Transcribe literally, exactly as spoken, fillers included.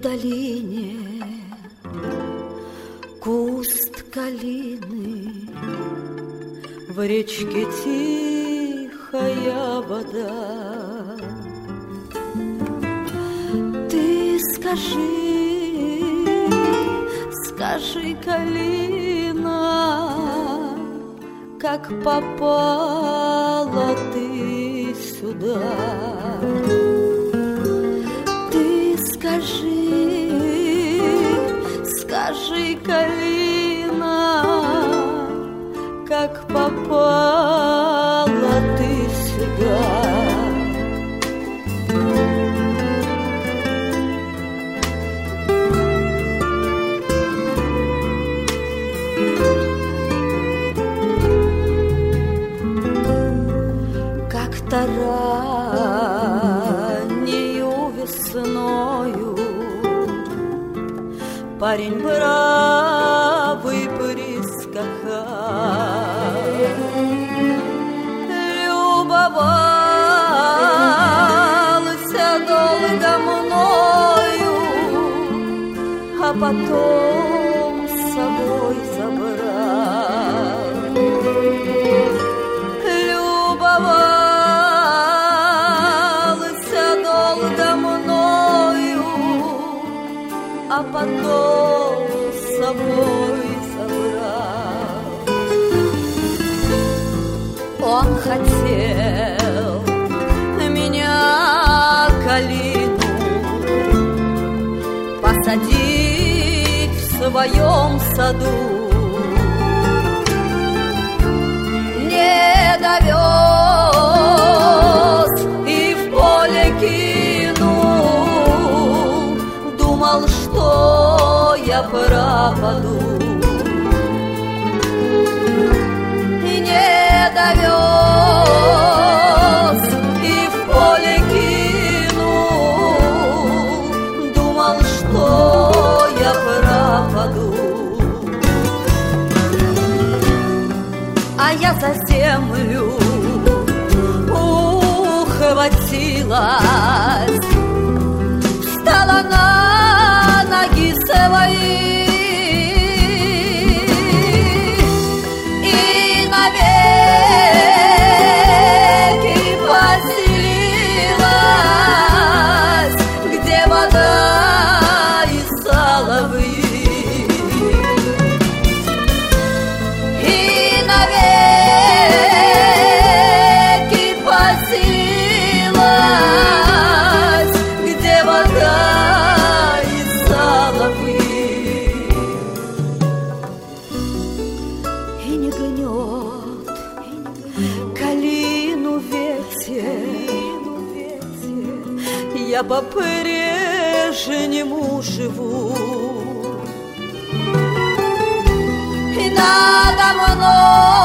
долине куст калины, в речке тихая вода. Ты скажи, скажи, калина, как попала ты сюда? Ты скажи, скажи, калина, как попала ты сюда? Как-то раннею весною парень бравый прискакал, любовался долго мною, а потом с собой забрал. Любовался долго мною, а потом с собой забрал. Он хотел меня, калину, посадить в своем саду. Не довез и в поле кинул, думал, что я пропаду. И не довез и в поле кинул, думал, что я пропаду. А я за землю ухватилась, встала на ноги свои и навеки поселилась, где вода и соловьи. И навеки поселилась, где вода и соловьи. И не гнет калину ветер, я по-прежнему живу. И надо мной